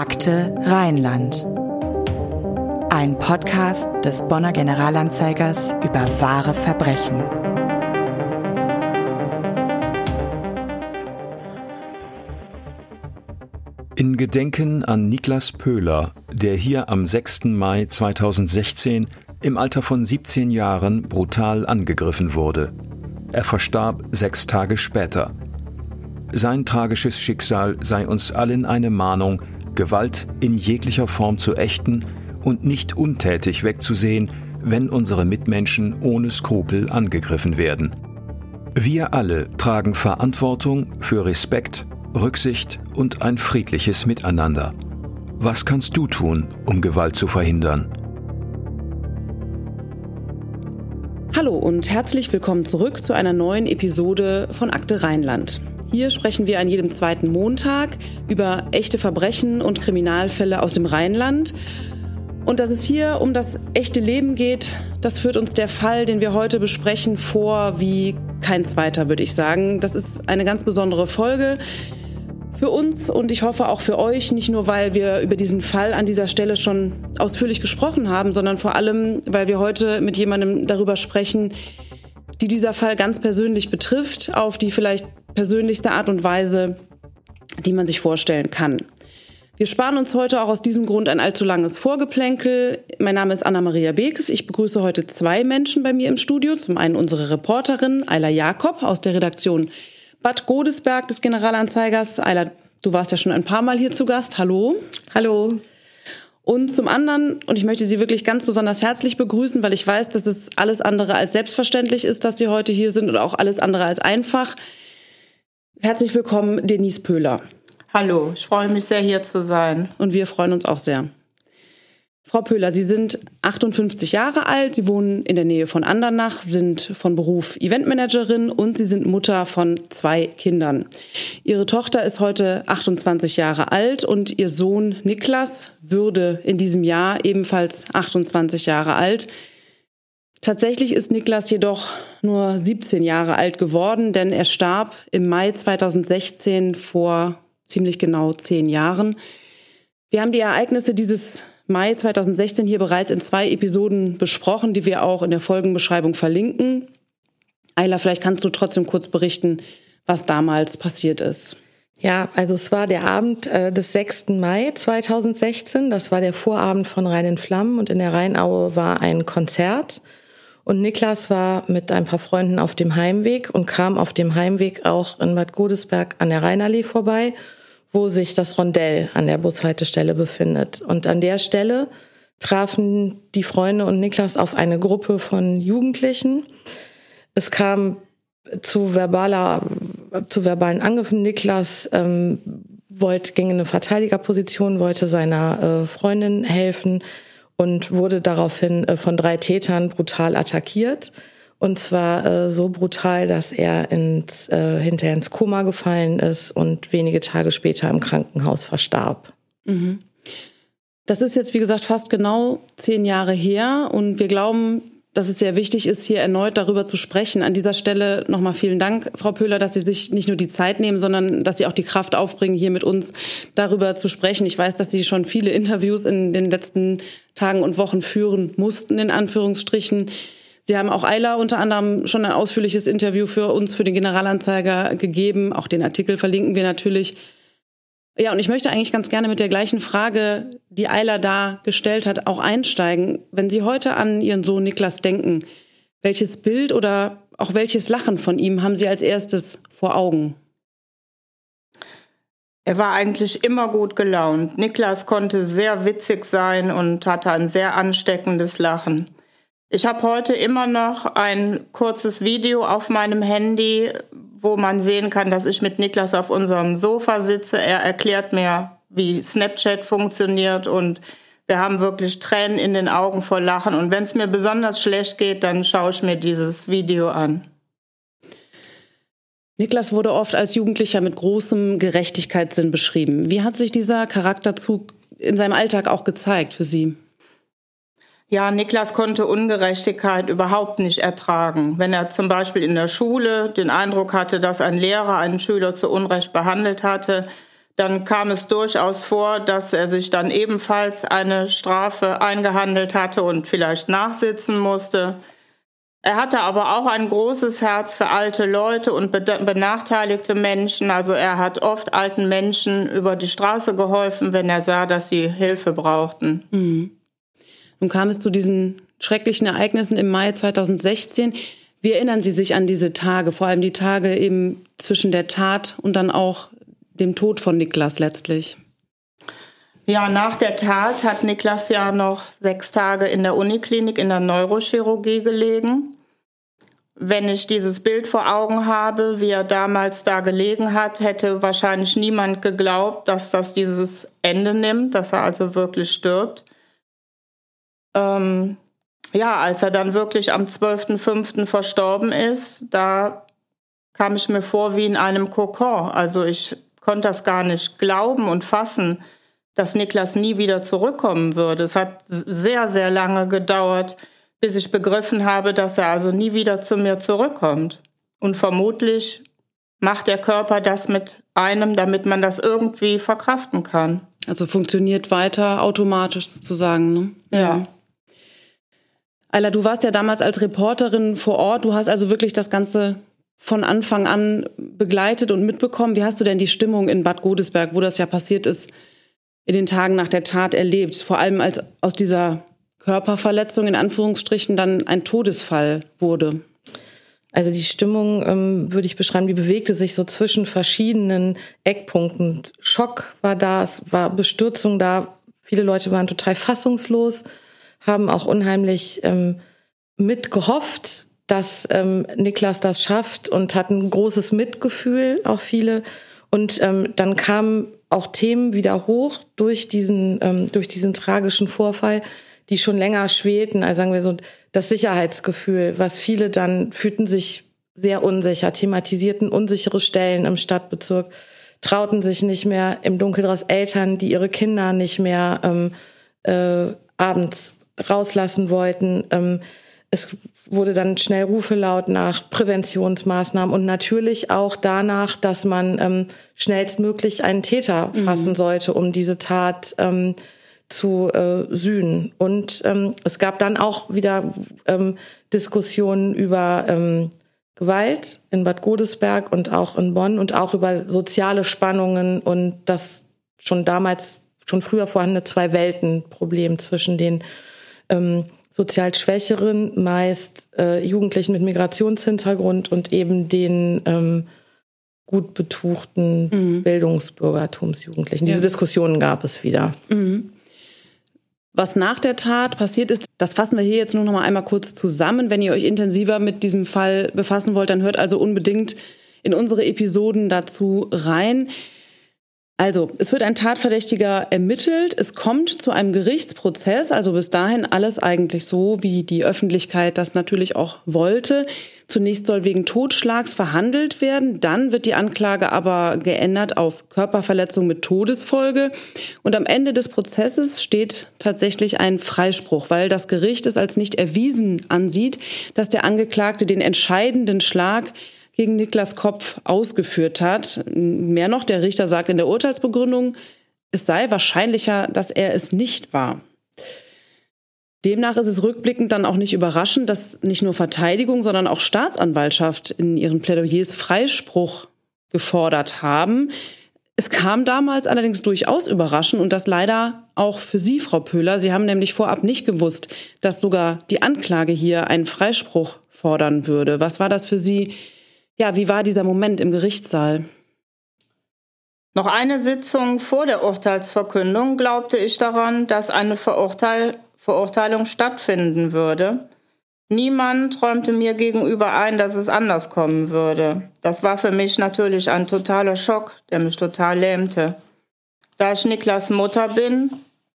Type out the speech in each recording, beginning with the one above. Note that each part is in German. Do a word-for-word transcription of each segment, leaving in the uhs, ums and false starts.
Akte Rheinland. Ein Podcast des Bonner Generalanzeigers über wahre Verbrechen. In Gedenken an Niklas Pöhler, der hier am sechsten Mai zweitausendsechzehn im Alter von siebzehn Jahren brutal angegriffen wurde. Er verstarb sechs Tage später. Sein tragisches Schicksal sei uns allen eine Mahnung, Gewalt in jeglicher Form zu ächten und nicht untätig wegzusehen, wenn unsere Mitmenschen ohne Skrupel angegriffen werden. Wir alle tragen Verantwortung für Respekt, Rücksicht und ein friedliches Miteinander. Was kannst du tun, um Gewalt zu verhindern? Hallo und herzlich willkommen zurück zu einer neuen Episode von Akte Rheinland. Hier sprechen wir an jedem zweiten Montag über echte Verbrechen und Kriminalfälle aus dem Rheinland. Und dass es hier um das echte Leben geht, das führt uns der Fall, den wir heute besprechen, vor wie kein zweiter, würde ich sagen. Das ist eine ganz besondere Folge für uns und ich hoffe auch für euch, nicht nur, weil wir über diesen Fall an dieser Stelle schon ausführlich gesprochen haben, sondern vor allem, weil wir heute mit jemandem darüber sprechen, die dieser Fall ganz persönlich betrifft, auf die vielleicht persönlichste Art und Weise, die man sich vorstellen kann. Wir sparen uns heute auch aus diesem Grund ein allzu langes Vorgeplänkel. Mein Name ist Anna-Maria Beekes. Ich begrüße heute zwei Menschen bei mir im Studio. Zum einen unsere Reporterin Ayla Jakob aus der Redaktion Bad Godesberg des Generalanzeigers. Ayla, du warst ja schon ein paar Mal hier zu Gast. Hallo. Hallo. Und zum anderen, und ich möchte Sie wirklich ganz besonders herzlich begrüßen, weil ich weiß, dass es alles andere als selbstverständlich ist, dass Sie heute hier sind und auch alles andere als einfach. Herzlich willkommen, Denise Pöhler. Hallo, ich freue mich sehr, hier zu sein. Und wir freuen uns auch sehr. Frau Pöhler, Sie sind achtundfünfzig Jahre alt, Sie wohnen in der Nähe von Andernach, sind von Beruf Eventmanagerin und Sie sind Mutter von zwei Kindern. Ihre Tochter ist heute achtundzwanzig Jahre alt und Ihr Sohn Niklas würde in diesem Jahr ebenfalls achtundzwanzig Jahre alt. Tatsächlich ist Niklas jedoch nur siebzehn Jahre alt geworden, denn er starb im Mai zweitausendsechzehn vor ziemlich genau zehn Jahren. Wir haben die Ereignisse dieses Mai zweitausendsechzehn hier bereits in zwei Episoden besprochen, die wir auch in der Folgenbeschreibung verlinken. Ayla, vielleicht kannst du trotzdem kurz berichten, was damals passiert ist. Ja, also es war der Abend äh, des sechsten Mai zweitausendsechzehn. Das war der Vorabend von Rhein in Flammen und in der Rheinaue war ein Konzert. Und Niklas war mit ein paar Freunden auf dem Heimweg und kam auf dem Heimweg auch in Bad Godesberg an der Rheinallee vorbei, wo sich das Rondell an der Bushaltestelle befindet. Und an der Stelle trafen die Freunde und Niklas auf eine Gruppe von Jugendlichen. Es kam zu verbaler, zu verbalen Angriffen. Niklas ähm, wollte, ging in eine Verteidigerposition, wollte seiner äh, Freundin helfen und wurde daraufhin äh, von drei Tätern brutal attackiert. Und zwar äh, so brutal, dass er ins, äh, hinterher ins Koma gefallen ist und wenige Tage später im Krankenhaus verstarb. Mhm. Das ist jetzt, wie gesagt, fast genau zehn Jahre her. Und wir glauben, dass es sehr wichtig ist, hier erneut darüber zu sprechen. An dieser Stelle nochmal vielen Dank, Frau Pöhler, dass Sie sich nicht nur die Zeit nehmen, sondern dass Sie auch die Kraft aufbringen, hier mit uns darüber zu sprechen. Ich weiß, dass Sie schon viele Interviews in den letzten Tagen und Wochen führen mussten, in Anführungsstrichen. Sie haben auch Ayla unter anderem schon ein ausführliches Interview für uns, für den Generalanzeiger gegeben. Auch den Artikel verlinken wir natürlich. Ja, und ich möchte eigentlich ganz gerne mit der gleichen Frage, die Ayla da gestellt hat, auch einsteigen. Wenn Sie heute an Ihren Sohn Niklas denken, welches Bild oder auch welches Lachen von ihm haben Sie als erstes vor Augen? Er war eigentlich immer gut gelaunt. Niklas konnte sehr witzig sein und hatte ein sehr ansteckendes Lachen. Ich habe heute immer noch ein kurzes Video auf meinem Handy, wo man sehen kann, dass ich mit Niklas auf unserem Sofa sitze. Er erklärt mir, wie Snapchat funktioniert und wir haben wirklich Tränen in den Augen vor Lachen. Und wenn es mir besonders schlecht geht, dann schaue ich mir dieses Video an. Niklas wurde oft als Jugendlicher mit großem Gerechtigkeitssinn beschrieben. Wie hat sich dieser Charakterzug in seinem Alltag auch gezeigt für Sie? Ja, Niklas konnte Ungerechtigkeit überhaupt nicht ertragen. Wenn er zum Beispiel in der Schule den Eindruck hatte, dass ein Lehrer einen Schüler zu Unrecht behandelt hatte, Dann kam es durchaus vor, dass er sich dann ebenfalls eine Strafe eingehandelt hatte und vielleicht nachsitzen musste. Er hatte aber auch ein großes Herz für alte Leute und benachteiligte Menschen. Also er hat oft alten Menschen über die Straße geholfen, wenn er sah, dass sie Hilfe brauchten. Mhm. Nun kam es zu diesen schrecklichen Ereignissen im Mai zweitausendsechzehn. Wie erinnern Sie sich an diese Tage, vor allem die Tage eben zwischen der Tat und dann auch dem Tod von Niklas letztlich? Ja, nach der Tat hat Niklas ja noch sechs Tage in der Uniklinik in der Neurochirurgie gelegen. Wenn ich dieses Bild vor Augen habe, wie er damals da gelegen hat, hätte wahrscheinlich niemand geglaubt, dass das dieses Ende nimmt, dass er also wirklich stirbt. Ähm, ja, als er dann wirklich am zwölften fünften verstorben ist, da kam ich mir vor wie in einem Kokon. Also ich konnte das gar nicht glauben und fassen, dass Niklas nie wieder zurückkommen würde. Es hat sehr, sehr lange gedauert, bis ich begriffen habe, dass er also nie wieder zu mir zurückkommt. Und vermutlich macht der Körper das mit einem, damit man das irgendwie verkraften kann. Also funktioniert weiter automatisch sozusagen, ne? Ja. Ayla, du warst ja damals als Reporterin vor Ort. Du hast also wirklich das Ganze von Anfang an begleitet und mitbekommen. Wie hast du denn die Stimmung in Bad Godesberg, wo das ja passiert ist, in den Tagen nach der Tat erlebt? Vor allem als aus dieser Körperverletzung in Anführungsstrichen dann ein Todesfall wurde. Also die Stimmung, ähm, würde ich beschreiben, die bewegte sich so zwischen verschiedenen Eckpunkten. Schock war da, es war Bestürzung da. Viele Leute waren total fassungslos, haben auch unheimlich ähm, mitgehofft, dass ähm, Niklas das schafft und hatten ein großes Mitgefühl, auch viele. Und ähm, dann kamen auch Themen wieder hoch durch diesen, ähm, durch diesen tragischen Vorfall, die schon länger schwelten. Also sagen wir so, das Sicherheitsgefühl, was viele dann fühlten sich sehr unsicher, thematisierten unsichere Stellen im Stadtbezirk, trauten sich nicht mehr im Dunkeln raus, Eltern, die ihre Kinder nicht mehr ähm, äh, abends rauslassen wollten. Ähm, es wurde dann schnell Rufe laut nach Präventionsmaßnahmen und natürlich auch danach, dass man ähm, schnellstmöglich einen Täter fassen mhm. sollte, um diese Tat ähm, zu äh, sühnen. Und ähm, es gab dann auch wieder ähm, Diskussionen über ähm, Gewalt in Bad Godesberg und auch in Bonn und auch über soziale Spannungen und das schon damals, schon früher vorhandene Zwei-Welten-Problem zwischen den ähm, sozial Schwächeren, meist äh, Jugendlichen mit Migrationshintergrund und eben den ähm, gut betuchten mhm. Bildungsbürgertumsjugendlichen. Diese ja. Diskussionen gab es wieder. Mhm. Was nach der Tat passiert ist, das fassen wir hier jetzt nur noch mal einmal kurz zusammen. Wenn ihr euch intensiver mit diesem Fall befassen wollt, dann hört also unbedingt in unsere Episoden dazu rein. Also, es wird ein Tatverdächtiger ermittelt, es kommt zu einem Gerichtsprozess, also bis dahin alles eigentlich so, wie die Öffentlichkeit das natürlich auch wollte. Zunächst soll wegen Totschlags verhandelt werden, dann wird die Anklage aber geändert auf Körperverletzung mit Todesfolge und am Ende des Prozesses steht tatsächlich ein Freispruch, weil das Gericht es als nicht erwiesen ansieht, dass der Angeklagte den entscheidenden Schlag gegen Niklas Kopf ausgeführt hat. Mehr noch, der Richter sagt in der Urteilsbegründung, es sei wahrscheinlicher, dass er es nicht war. Demnach ist es rückblickend dann auch nicht überraschend, dass nicht nur Verteidigung, sondern auch Staatsanwaltschaft in ihren Plädoyers Freispruch gefordert haben. Es kam damals allerdings durchaus überraschend und das leider auch für Sie, Frau Pöhler. Sie haben nämlich vorab nicht gewusst, dass sogar die Anklage hier einen Freispruch fordern würde. Was war das für Sie? Ja, wie war dieser Moment im Gerichtssaal? Noch eine Sitzung vor der Urteilsverkündung glaubte ich daran, dass eine Verurteil- Verurteilung stattfinden würde. Niemand räumte mir gegenüber ein, dass es anders kommen würde. Das war für mich natürlich ein totaler Schock, der mich total lähmte. Da ich Niklas Mutter bin,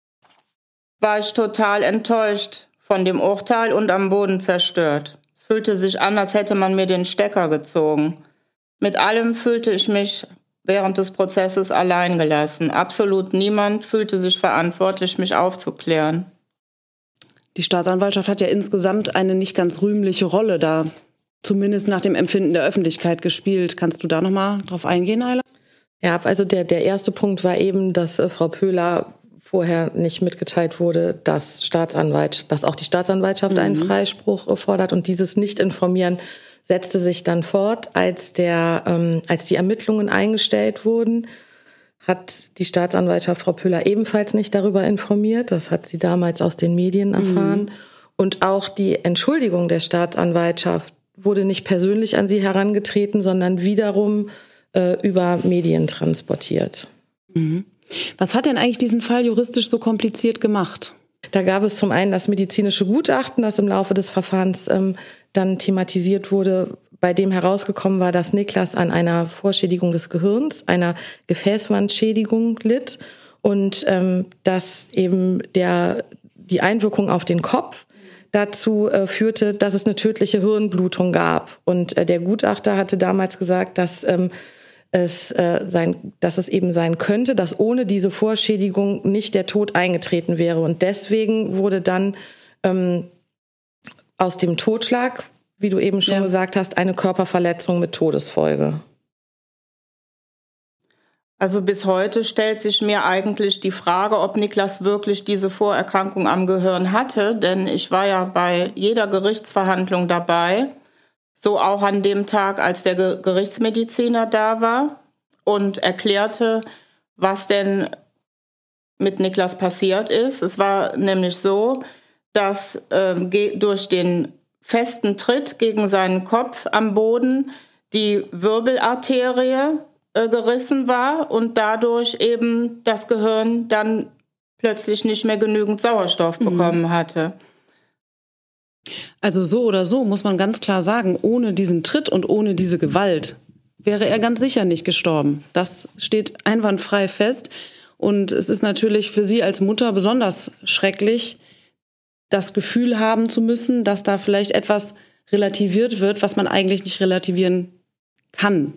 war ich total enttäuscht von dem Urteil und am Boden zerstört. Es fühlte sich an, als hätte man mir den Stecker gezogen. Mit allem fühlte ich mich während des Prozesses allein gelassen. Absolut niemand fühlte sich verantwortlich, mich aufzuklären. Die Staatsanwaltschaft hat ja insgesamt eine nicht ganz rühmliche Rolle da, zumindest nach dem Empfinden der Öffentlichkeit gespielt. Kannst du da nochmal drauf eingehen, Ayla? Ja, also der, der erste Punkt war eben, dass äh, Frau Pöhler vorher nicht mitgeteilt wurde, dass Staatsanwalt, dass auch die Staatsanwaltschaft mhm. einen Freispruch fordert, und dieses Nicht-Informieren setzte sich dann fort, als der, ähm, als die Ermittlungen eingestellt wurden, hat die Staatsanwaltschaft Frau Pöhler ebenfalls nicht darüber informiert. Das hat sie damals aus den Medien erfahren. Mhm. Und auch die Entschuldigung der Staatsanwaltschaft wurde nicht persönlich an sie herangetreten, sondern wiederum äh, über Medien transportiert. Mhm. Was hat denn eigentlich diesen Fall juristisch so kompliziert gemacht? Da gab es zum einen das medizinische Gutachten, das im Laufe des Verfahrens ähm, dann thematisiert wurde, bei dem herausgekommen war, dass Niklas an einer Vorschädigung des Gehirns, einer Gefäßwandschädigung litt, und ähm, dass eben der, die Einwirkung auf den Kopf dazu äh, führte, dass es eine tödliche Hirnblutung gab. Und äh, der Gutachter hatte damals gesagt, dass ähm, es äh, sein, dass es eben sein könnte, dass ohne diese Vorschädigung nicht der Tod eingetreten wäre. Und deswegen wurde dann ähm, aus dem Totschlag, wie du eben schon ja. gesagt hast, eine Körperverletzung mit Todesfolge. Also bis heute stellt sich mir eigentlich die Frage, ob Niklas wirklich diese Vorerkrankung am Gehirn hatte, denn ich war ja bei jeder Gerichtsverhandlung dabei. So auch an dem Tag, als der Gerichtsmediziner da war und erklärte, was denn mit Niklas passiert ist. Es war nämlich so, dass ähm, durch den festen Tritt gegen seinen Kopf am Boden die Wirbelarterie äh, gerissen war und dadurch eben das Gehirn dann plötzlich nicht mehr genügend Sauerstoff mhm. bekommen hatte. Also so oder so muss man ganz klar sagen, ohne diesen Tritt und ohne diese Gewalt wäre er ganz sicher nicht gestorben. Das steht einwandfrei fest. Und es ist natürlich für Sie als Mutter besonders schrecklich, das Gefühl haben zu müssen, dass da vielleicht etwas relativiert wird, was man eigentlich nicht relativieren kann.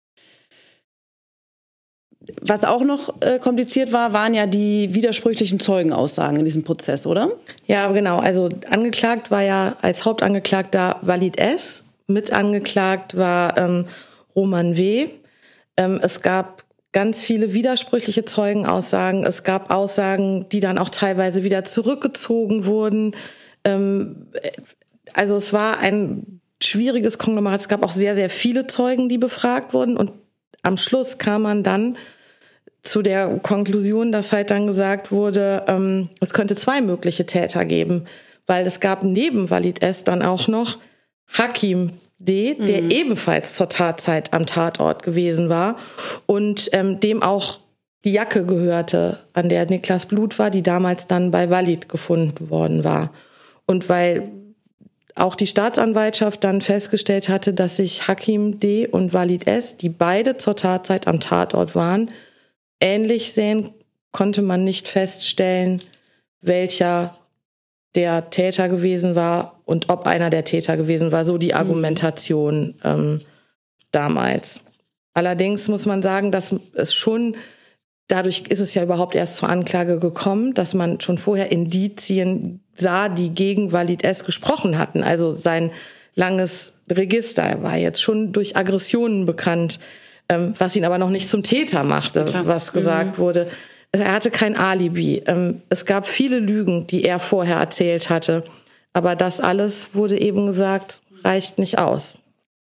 Was auch noch äh, kompliziert war, waren ja die widersprüchlichen Zeugenaussagen in diesem Prozess, oder? Ja, genau. Also angeklagt war ja als Hauptangeklagter Walid S. Mit angeklagt war ähm, Roman W. Ähm, es gab ganz viele widersprüchliche Zeugenaussagen. Es gab Aussagen, die dann auch teilweise wieder zurückgezogen wurden. Ähm, also es war ein schwieriges Konglomerat. Es gab auch sehr, sehr viele Zeugen, die befragt wurden. Und am Schluss kam man dann zu der Konklusion, dass halt dann gesagt wurde, ähm, es könnte zwei mögliche Täter geben, weil es gab neben Walid S. dann auch noch Hakim D., der mhm. ebenfalls zur Tatzeit am Tatort gewesen war und ähm, dem auch die Jacke gehörte, an der Niklas Blut war, die damals dann bei Walid gefunden worden war. Und weil auch die Staatsanwaltschaft dann festgestellt hatte, dass sich Hakim D. und Walid S., die beide zur Tatzeit am Tatort waren, ähnlich sehen, konnte man nicht feststellen, welcher der Täter gewesen war und ob einer der Täter gewesen war. So die Argumentation ähm, damals. Allerdings muss man sagen, dass es schon, dadurch ist es ja überhaupt erst zur Anklage gekommen, dass man schon vorher Indizien sah, die gegen Walid S. gesprochen hatten. Also sein langes Register war jetzt schon durch Aggressionen bekannt, ähm, was ihn aber noch nicht zum Täter machte, Klar. was gesagt mhm. wurde. Er hatte kein Alibi. Ähm, es gab viele Lügen, die er vorher erzählt hatte. Aber das alles, wurde eben gesagt, reicht nicht aus.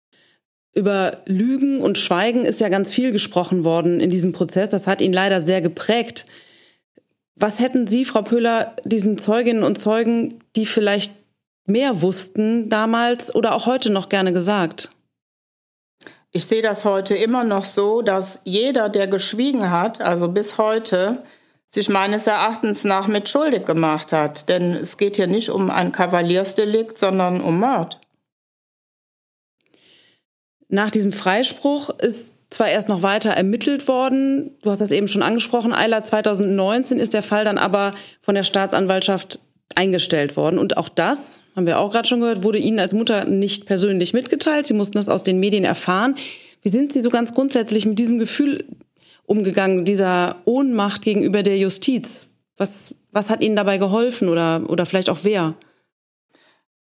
Über Lügen und Schweigen ist ja ganz viel gesprochen worden in diesem Prozess. Das hat ihn leider sehr geprägt. Was hätten Sie, Frau Pöhler, diesen Zeuginnen und Zeugen, die vielleicht mehr wussten damals oder auch heute noch gerne gesagt? Ich sehe das heute immer noch so, dass jeder, der geschwiegen hat, also bis heute, sich meines Erachtens nach mit schuldig gemacht hat. Denn es geht hier nicht um ein Kavaliersdelikt, sondern um Mord. Nach diesem Freispruch ist zwar erst noch weiter ermittelt worden, du hast das eben schon angesprochen, Eiler zweitausendneunzehn ist der Fall dann aber von der Staatsanwaltschaft eingestellt worden. Und auch das, haben wir auch gerade schon gehört, wurde Ihnen als Mutter nicht persönlich mitgeteilt. Sie mussten das aus den Medien erfahren. Wie sind Sie so ganz grundsätzlich mit diesem Gefühl umgegangen, dieser Ohnmacht gegenüber der Justiz? Was, was hat Ihnen dabei geholfen oder, oder vielleicht auch wer?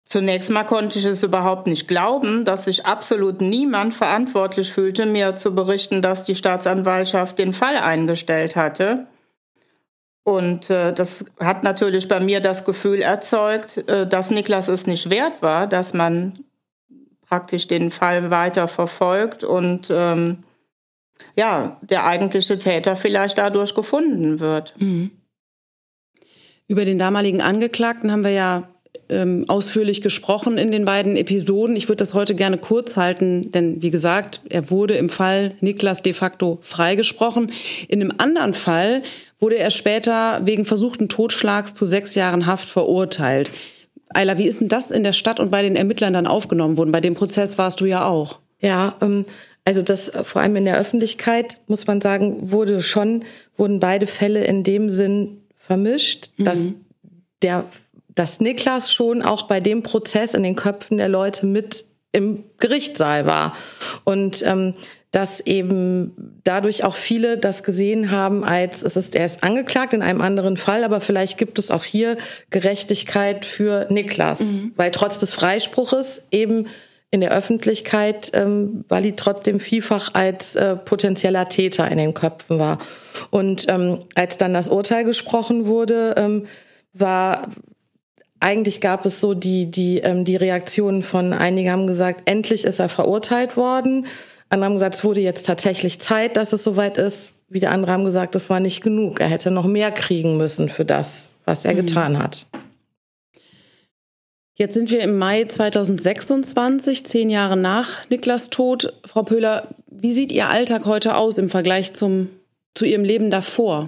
Zunächst mal konnte ich es überhaupt nicht glauben, dass sich absolut niemand verantwortlich fühlte, mir zu berichten, dass die Staatsanwaltschaft den Fall eingestellt hatte. Und äh, das hat natürlich bei mir das Gefühl erzeugt, äh, dass Niklas es nicht wert war, dass man praktisch den Fall weiter verfolgt und ähm, ja, der eigentliche Täter vielleicht dadurch gefunden wird. Mhm. Über den damaligen Angeklagten haben wir ja ähm, ausführlich gesprochen in den beiden Episoden. Ich würde das heute gerne kurz halten, denn wie gesagt, er wurde im Fall Niklas de facto freigesprochen. In einem anderen Fall wurde er später wegen versuchten Totschlags zu sechs Jahren Haft verurteilt. Ayla, wie ist denn das in der Stadt und bei den Ermittlern dann aufgenommen worden? Bei dem Prozess warst du ja auch. Ja, ähm, also das vor allem in der Öffentlichkeit, muss man sagen, wurde schon, wurden beide Fälle in dem Sinn vermischt, mhm. dass der, dass Niklas schon auch bei dem Prozess in den Köpfen der Leute mit im Gerichtssaal war. Und ähm, dass eben dadurch auch viele das gesehen haben, als es ist, er ist angeklagt in einem anderen Fall, aber vielleicht gibt es auch hier Gerechtigkeit für Niklas, mhm. weil trotz des Freispruches eben in der Öffentlichkeit ähm, Walid trotzdem vielfach als äh, potenzieller Täter in den Köpfen war. Und ähm, als dann das Urteil gesprochen wurde, ähm, war eigentlich gab es so die die ähm, die Reaktionen von einigen haben gesagt, endlich ist er verurteilt worden. Andere haben gesagt, es wurde jetzt tatsächlich Zeit, dass es soweit ist. Wieder andere haben gesagt, das war nicht genug. Er hätte noch mehr kriegen müssen für das, was er mhm. getan hat. Jetzt sind wir im Mai zweitausendsechsundzwanzig, zehn Jahre nach Niklas Tod. Frau Pöhler, wie sieht Ihr Alltag heute aus im Vergleich zum, zu Ihrem Leben davor?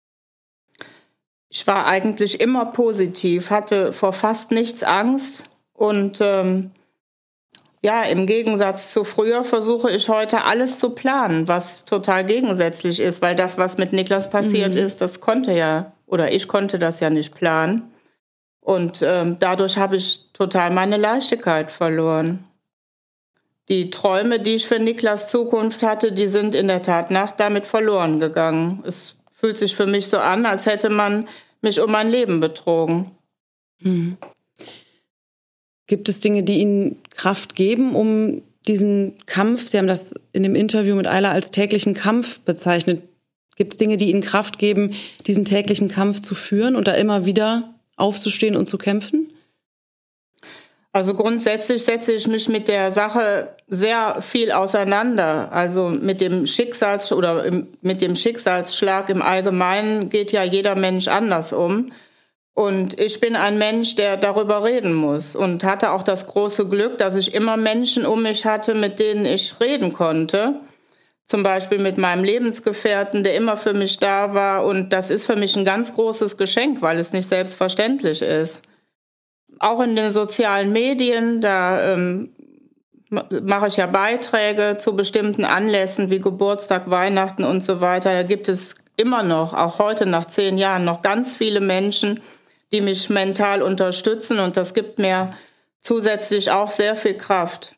Ich war eigentlich immer positiv, hatte vor fast nichts Angst und ähm, ja, im Gegensatz zu früher versuche ich heute alles zu planen, was total gegensätzlich ist, weil das, was mit Niklas passiert mhm. ist, das konnte ja, oder ich konnte das ja nicht planen. Und ähm, dadurch habe ich total meine Leichtigkeit verloren. Die Träume, die ich für Niklas Zukunft hatte, die sind in der Tat nach damit verloren gegangen. Es fühlt sich für mich so an, als hätte man mich um mein Leben betrogen. Mhm. Gibt es Dinge, die Ihnen Kraft geben, um diesen Kampf, Sie haben das in dem Interview mit Ayla als täglichen Kampf bezeichnet, gibt es Dinge, die Ihnen Kraft geben, diesen täglichen Kampf zu führen und da immer wieder aufzustehen und zu kämpfen? Also grundsätzlich setze ich mich mit der Sache sehr viel auseinander. Also mit dem Schicksals- oder mit dem Schicksalsschlag im Allgemeinen geht ja jeder Mensch anders um. Und ich bin ein Mensch, der darüber reden muss und hatte auch das große Glück, dass ich immer Menschen um mich hatte, mit denen ich reden konnte. Zum Beispiel mit meinem Lebensgefährten, der immer für mich da war. Und das ist für mich ein ganz großes Geschenk, weil es nicht selbstverständlich ist. Auch in den sozialen Medien, da ähm, mache ich ja Beiträge zu bestimmten Anlässen wie Geburtstag, Weihnachten und so weiter. Da gibt es immer noch, auch heute nach zehn Jahren, noch ganz viele Menschen, die mich mental unterstützen. Und das gibt mir zusätzlich auch sehr viel Kraft.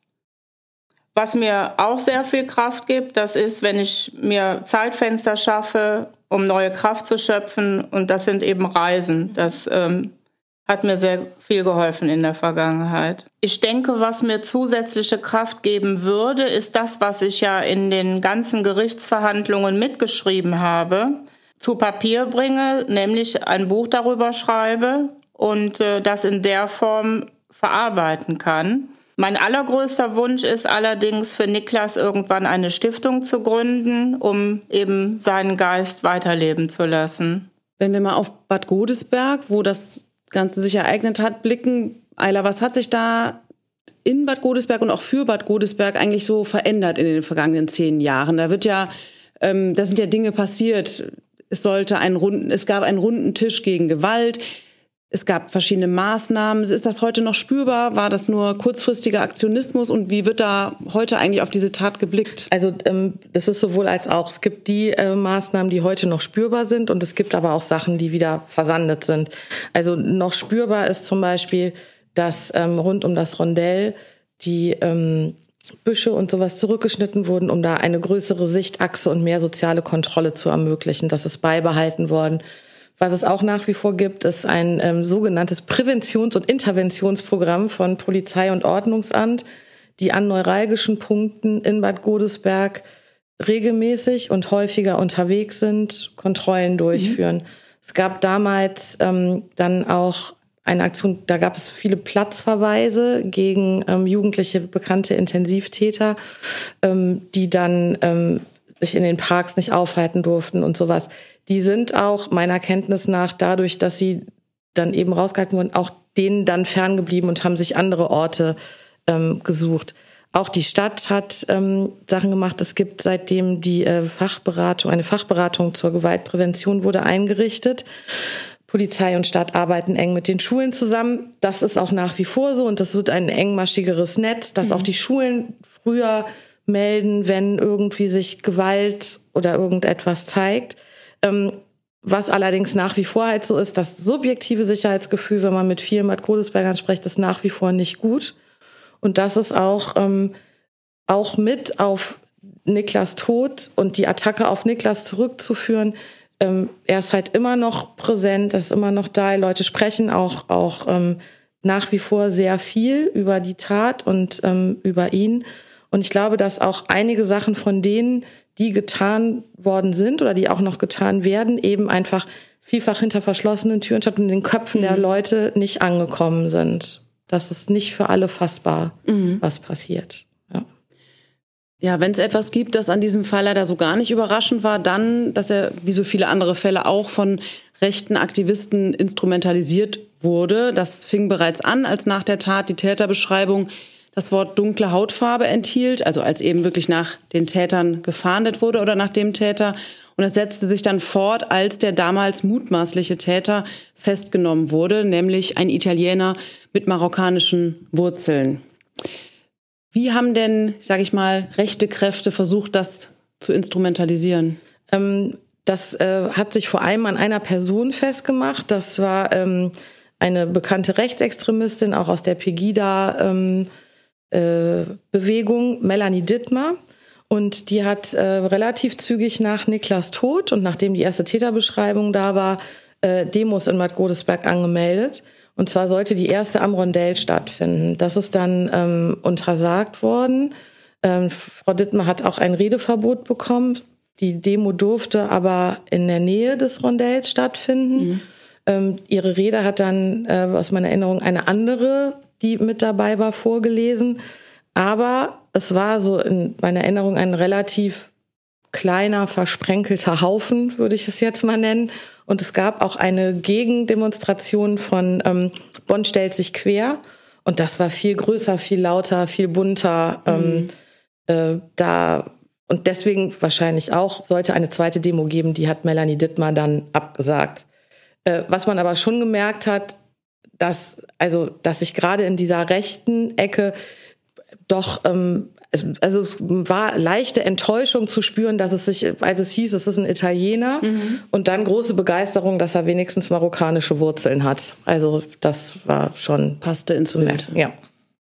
Was mir auch sehr viel Kraft gibt, das ist, wenn ich mir Zeitfenster schaffe, um neue Kraft zu schöpfen. Und das sind eben Reisen. Das ähm, hat mir sehr viel geholfen in der Vergangenheit. Ich denke, was mir zusätzliche Kraft geben würde, ist das, was ich ja in den ganzen Gerichtsverhandlungen mitgeschrieben habe, zu Papier bringe, nämlich ein Buch darüber schreibe und äh, das in der Form verarbeiten kann. Mein allergrößter Wunsch ist allerdings für Niklas irgendwann eine Stiftung zu gründen, um eben seinen Geist weiterleben zu lassen. Wenn wir mal auf Bad Godesberg, wo das Ganze sich ereignet hat, blicken, Ayla, was hat sich da in Bad Godesberg und auch für Bad Godesberg eigentlich so verändert in den vergangenen zehn Jahren? Da wird ja, ähm, da sind ja Dinge passiert. Es sollte einen runden, es gab einen runden Tisch gegen Gewalt. Es gab verschiedene Maßnahmen. Ist das heute noch spürbar? War das nur kurzfristiger Aktionismus? Und wie wird da heute eigentlich auf diese Tat geblickt? Also ähm, das ist sowohl als auch. Es gibt die äh, Maßnahmen, die heute noch spürbar sind, und es gibt aber auch Sachen, die wieder versandet sind. Also noch spürbar ist zum Beispiel, dass ähm, rund um das Rondell die ähm, Büsche und sowas zurückgeschnitten wurden, um da eine größere Sichtachse und mehr soziale Kontrolle zu ermöglichen. Das ist beibehalten worden. Was es auch nach wie vor gibt, ist ein ähm, sogenanntes Präventions- und Interventionsprogramm von Polizei und Ordnungsamt, die an neuralgischen Punkten in Bad Godesberg regelmäßig und häufiger unterwegs sind, Kontrollen durchführen. Mhm. Es gab damals ähm, dann auch eine Aktion, da gab es viele Platzverweise gegen ähm, jugendliche bekannte Intensivtäter, ähm, die dann ähm, sich in den Parks nicht aufhalten durften und sowas. Die sind auch meiner Kenntnis nach dadurch, dass sie dann eben rausgehalten wurden, auch denen dann ferngeblieben und haben sich andere Orte ähm, gesucht. Auch die Stadt hat ähm, Sachen gemacht. Es gibt seitdem die äh, Fachberatung, eine Fachberatung zur Gewaltprävention wurde eingerichtet. Polizei und Stadt arbeiten eng mit den Schulen zusammen. Das ist auch nach wie vor so und das wird ein engmaschigeres Netz, dass mhm. auch die Schulen früher melden, wenn irgendwie sich Gewalt oder irgendetwas zeigt. Ähm, was allerdings nach wie vor halt so ist, das subjektive Sicherheitsgefühl, wenn man mit vielen Bad Godesbergern spricht, ist nach wie vor nicht gut. Und das ist auch, ähm, auch mit auf Niklas Tod und die Attacke auf Niklas zurückzuführen. Ähm, er ist halt immer noch präsent, er ist immer noch da. Leute sprechen auch, auch ähm, nach wie vor sehr viel über die Tat und ähm, über ihn. Und ich glaube, dass auch einige Sachen von denen, die getan worden sind oder die auch noch getan werden, eben einfach vielfach hinter verschlossenen Türen statt in den Köpfen mhm. der Leute nicht angekommen sind. Das ist nicht für alle fassbar, mhm. was passiert. Ja, ja, wenn es etwas gibt, das an diesem Fall leider so gar nicht überraschend war, dann, dass er wie so viele andere Fälle auch von rechten Aktivisten instrumentalisiert wurde. Das fing bereits an, als nach der Tat die Täterbeschreibung das Wort dunkle Hautfarbe enthielt, also als eben wirklich nach den Tätern gefahndet wurde oder nach dem Täter. Und das setzte sich dann fort, als der damals mutmaßliche Täter festgenommen wurde, nämlich ein Italiener mit marokkanischen Wurzeln. Wie haben denn, sage ich mal, rechte Kräfte versucht, das zu instrumentalisieren? Ähm, das äh, hat sich vor allem an einer Person festgemacht. Das war ähm, eine bekannte Rechtsextremistin, auch aus der Pegida ähm, äh, Bewegung, Melanie Dittmar. Und die hat äh, relativ zügig nach Niklas Tod und nachdem die erste Täterbeschreibung da war, äh, Demos in Bad Godesberg angemeldet. Und zwar sollte die erste am Rondell stattfinden. Das ist dann ähm, untersagt worden. Ähm, Frau Dittmar hat auch ein Redeverbot bekommen. Die Demo durfte aber in der Nähe des Rondells stattfinden. Mhm. Ähm, ihre Rede hat dann äh, aus meiner Erinnerung eine andere, die mit dabei war, vorgelesen. Aber es war so in meiner Erinnerung ein relativ kleiner, versprenkelter Haufen, würde ich es jetzt mal nennen. Und es gab auch eine Gegendemonstration von ähm, Bonn stellt sich quer. Und das war viel größer, viel lauter, viel bunter. Mhm. Ähm, äh, da und deswegen wahrscheinlich auch sollte eine zweite Demo geben, die hat Melanie Dittmar dann abgesagt. Äh, was man aber schon gemerkt hat, dass, also, dass sich gerade in dieser rechten Ecke doch, ähm, also es war leichte Enttäuschung zu spüren, dass es sich, als es hieß, es ist ein Italiener, mhm. und dann große Begeisterung, dass er wenigstens marokkanische Wurzeln hat. Also das war schon... Passte ins Bild. Ja.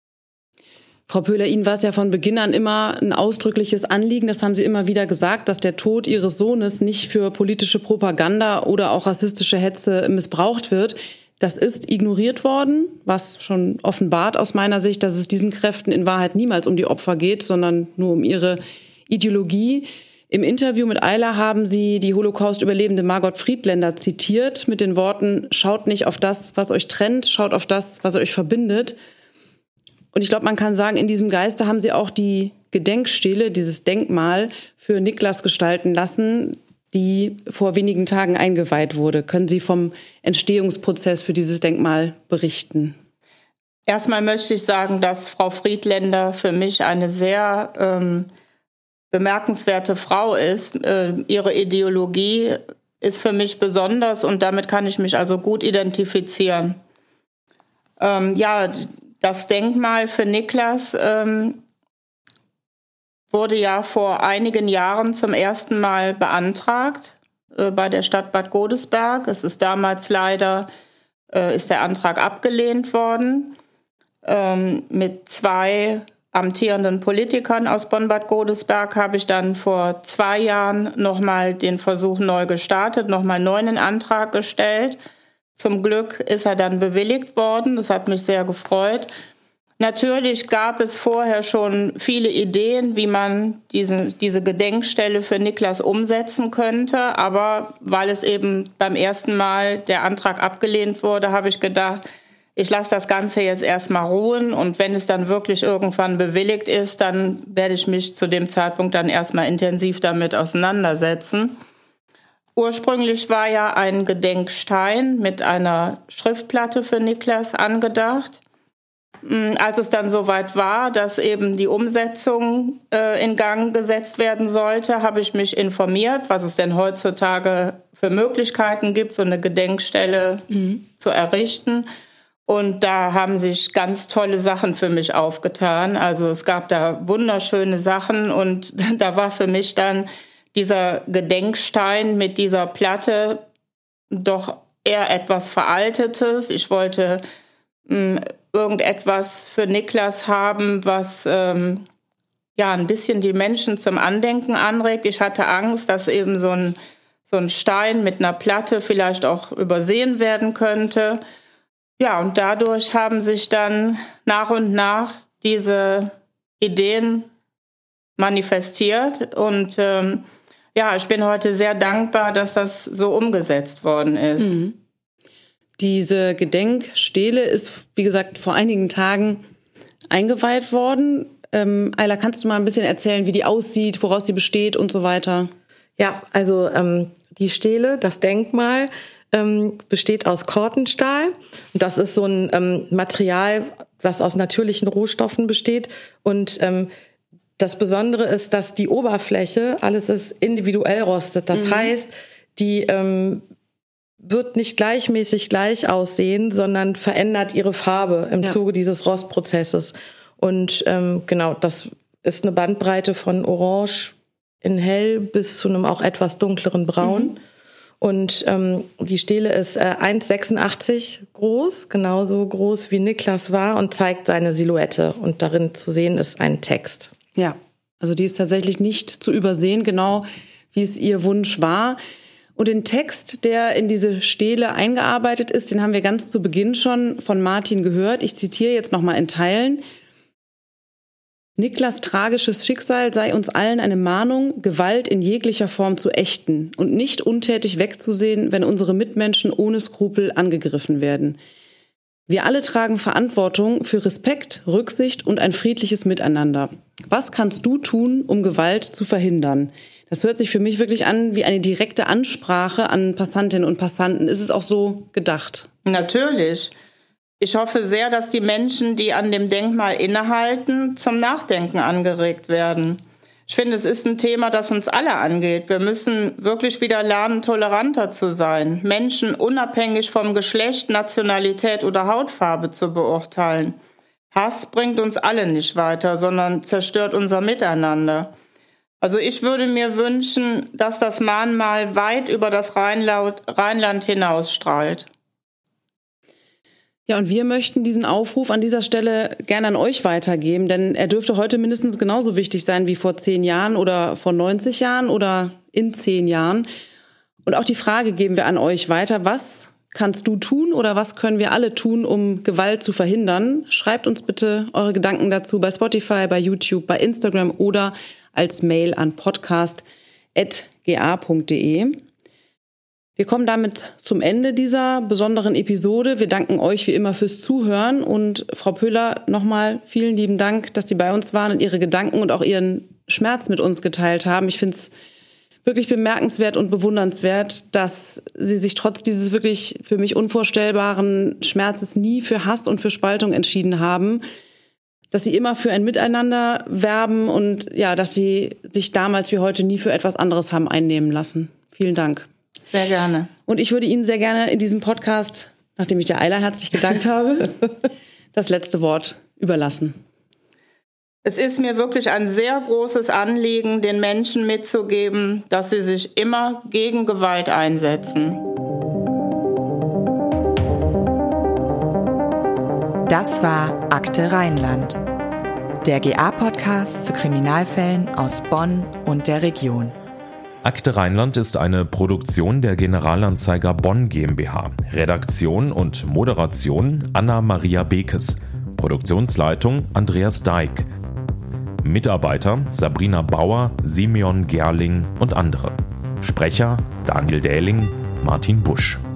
Frau Pöhler, Ihnen war es ja von Beginn an immer ein ausdrückliches Anliegen, das haben Sie immer wieder gesagt, dass der Tod Ihres Sohnes nicht für politische Propaganda oder auch rassistische Hetze missbraucht wird. Das ist ignoriert worden, was schon offenbart aus meiner Sicht, dass es diesen Kräften in Wahrheit niemals um die Opfer geht, sondern nur um ihre Ideologie. Im Interview mit Ayla haben Sie die Holocaust-Überlebende Margot Friedländer zitiert mit den Worten: Schaut nicht auf das, was euch trennt, schaut auf das, was euch verbindet. Und ich glaube, man kann sagen, in diesem Geiste haben Sie auch die Gedenkstele, dieses Denkmal für Niklas gestalten lassen, die vor wenigen Tagen eingeweiht wurde. Können Sie vom Entstehungsprozess für dieses Denkmal berichten? Erstmal möchte ich sagen, dass Frau Friedländer für mich eine sehr ähm, bemerkenswerte Frau ist. Äh, ihre Ideologie ist für mich besonders und damit kann ich mich also gut identifizieren. Ähm, ja, das Denkmal für Niklas ähm, wurde ja vor einigen Jahren zum ersten Mal beantragt äh, bei der Stadt Bad Godesberg. Es ist damals leider, äh, ist der Antrag abgelehnt worden, ähm, mit zwei amtierenden Politikern aus Bonn-Bad Godesberg habe ich dann vor zwei Jahren nochmal den Versuch neu gestartet, nochmal neu einen Antrag gestellt. Zum Glück ist er dann bewilligt worden. Das hat mich sehr gefreut. Natürlich gab es vorher schon viele Ideen, wie man diese, diese Gedenkstelle für Niklas umsetzen könnte. Aber weil es eben beim ersten Mal der Antrag abgelehnt wurde, habe ich gedacht, ich lasse das Ganze jetzt erstmal ruhen. Und wenn es dann wirklich irgendwann bewilligt ist, dann werde ich mich zu dem Zeitpunkt dann erstmal intensiv damit auseinandersetzen. Ursprünglich war ja ein Gedenkstein mit einer Schriftplatte für Niklas angedacht. Als es dann soweit war, dass eben die Umsetzung äh, in Gang gesetzt werden sollte, habe ich mich informiert, was es denn heutzutage für Möglichkeiten gibt, so eine Gedenkstelle mhm. zu errichten. Und da haben sich ganz tolle Sachen für mich aufgetan. Also es gab da wunderschöne Sachen und da war für mich dann dieser Gedenkstein mit dieser Platte doch eher etwas Veraltetes. Ich wollte mh, irgendetwas für Niklas haben, was ähm, ja ein bisschen die Menschen zum Andenken anregt. Ich hatte Angst, dass eben so ein, so ein Stein mit einer Platte vielleicht auch übersehen werden könnte. Ja, und dadurch haben sich dann nach und nach diese Ideen manifestiert. Und ähm, ja, ich bin heute sehr dankbar, dass das so umgesetzt worden ist. Mhm. Diese Gedenkstele ist, wie gesagt, vor einigen Tagen eingeweiht worden. Ähm, Ayla, kannst du mal ein bisschen erzählen, wie die aussieht, woraus sie besteht und so weiter? Ja, also ähm, die Stele, das Denkmal, ähm, besteht aus Kortenstahl. Und das ist so ein ähm, Material, was aus natürlichen Rohstoffen besteht. Und ähm, das Besondere ist, dass die Oberfläche, alles ist individuell rostet. Das mhm. heißt, die ähm, wird nicht gleichmäßig gleich aussehen, sondern verändert ihre Farbe im ja. Zuge dieses Rostprozesses. Und ähm, genau, das ist eine Bandbreite von Orange in hell bis zu einem auch etwas dunkleren Braun. Mhm. Und ähm, die Stele ist äh, eins Komma sechsundachtzig groß, genauso groß wie Niklas war und zeigt seine Silhouette. Und darin zu sehen ist ein Text. Ja, also die ist tatsächlich nicht zu übersehen, genau wie es ihr Wunsch war. Und den Text, der in diese Stele eingearbeitet ist, den haben wir ganz zu Beginn schon von Martin gehört. Ich zitiere jetzt nochmal in Teilen. Niklas' tragisches Schicksal sei uns allen eine Mahnung, Gewalt in jeglicher Form zu ächten und nicht untätig wegzusehen, wenn unsere Mitmenschen ohne Skrupel angegriffen werden. Wir alle tragen Verantwortung für Respekt, Rücksicht und ein friedliches Miteinander. Was kannst du tun, um Gewalt zu verhindern? Das hört sich für mich wirklich an wie eine direkte Ansprache an Passantinnen und Passanten. Ist es auch so gedacht? Natürlich. Ich hoffe sehr, dass die Menschen, die an dem Denkmal innehalten, zum Nachdenken angeregt werden. Ich finde, es ist ein Thema, das uns alle angeht. Wir müssen wirklich wieder lernen, toleranter zu sein, Menschen unabhängig vom Geschlecht, Nationalität oder Hautfarbe zu beurteilen. Hass bringt uns alle nicht weiter, sondern zerstört unser Miteinander. Also ich würde mir wünschen, dass das Mahnmal weit über das Rheinland hinausstrahlt. Ja, und wir möchten diesen Aufruf an dieser Stelle gerne an euch weitergeben, denn er dürfte heute mindestens genauso wichtig sein wie vor zehn Jahren oder vor neunzig Jahren oder in zehn Jahren. Und auch die Frage geben wir an euch weiter: Was kannst du tun oder was können wir alle tun, um Gewalt zu verhindern? Schreibt uns bitte eure Gedanken dazu bei Spotify, bei YouTube, bei Instagram oder als Mail an podcast at g a punkt d e. Wir kommen damit zum Ende dieser besonderen Episode. Wir danken euch wie immer fürs Zuhören und Frau Pöhler, nochmal vielen lieben Dank, dass Sie bei uns waren und Ihre Gedanken und auch Ihren Schmerz mit uns geteilt haben. Ich finde es wirklich bemerkenswert und bewundernswert, dass Sie sich trotz dieses wirklich für mich unvorstellbaren Schmerzes nie für Hass und für Spaltung entschieden haben, dass Sie immer für ein Miteinander werben und ja, dass Sie sich damals wie heute nie für etwas anderes haben einnehmen lassen. Vielen Dank. Sehr gerne. Und ich würde Ihnen sehr gerne in diesem Podcast, nachdem ich der Ayla herzlich gedankt habe, das letzte Wort überlassen. Es ist mir wirklich ein sehr großes Anliegen, den Menschen mitzugeben, dass sie sich immer gegen Gewalt einsetzen. Das war Akte Rheinland. Der G A-Podcast zu Kriminalfällen aus Bonn und der Region. Akte Rheinland ist eine Produktion der Generalanzeiger Bonn GmbH. Redaktion und Moderation Anna-Maria Bekes. Produktionsleitung Andreas Dijk. Mitarbeiter Sabrina Bauer, Simeon Gerling und andere. Sprecher Daniel Dähling, Martin Busch.